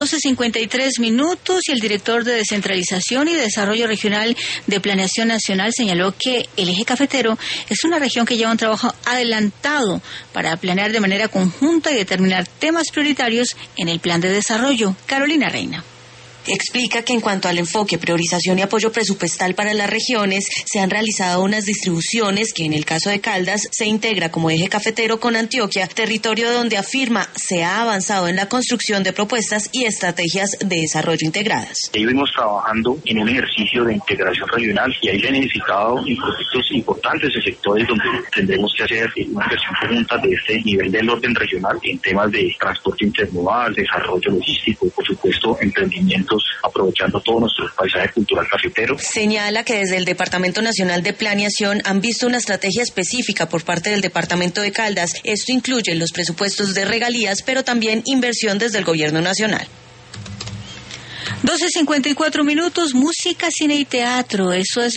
12:53 y el director de Descentralización y Desarrollo Regional de Planeación Nacional señaló que el eje cafetero es una región que lleva un trabajo adelantado para planear de manera conjunta y determinar temas prioritarios en el plan de desarrollo. Carolina Reina. Explica que en cuanto al enfoque, priorización y apoyo presupuestal para las regiones, se han realizado unas distribuciones que en el caso de Caldas se integra como eje cafetero con Antioquia, territorio donde afirma se ha avanzado en la construcción de propuestas y estrategias de desarrollo integradas. Seguimos trabajando en un ejercicio de integración regional y ahí se han identificado proyectos importantes en sectores donde tendremos que hacer una inversión conjunta de este nivel del orden regional en temas de transporte intermodal, desarrollo logístico, por supuesto, emprendimiento aprovechando todo nuestro paisaje cultural cafetero. Señala que desde el Departamento Nacional de Planeación han visto una estrategia específica por parte del Departamento de Caldas. Esto incluye los presupuestos de regalías, pero también inversión desde el Gobierno Nacional. 12:54, música, cine y teatro. Eso es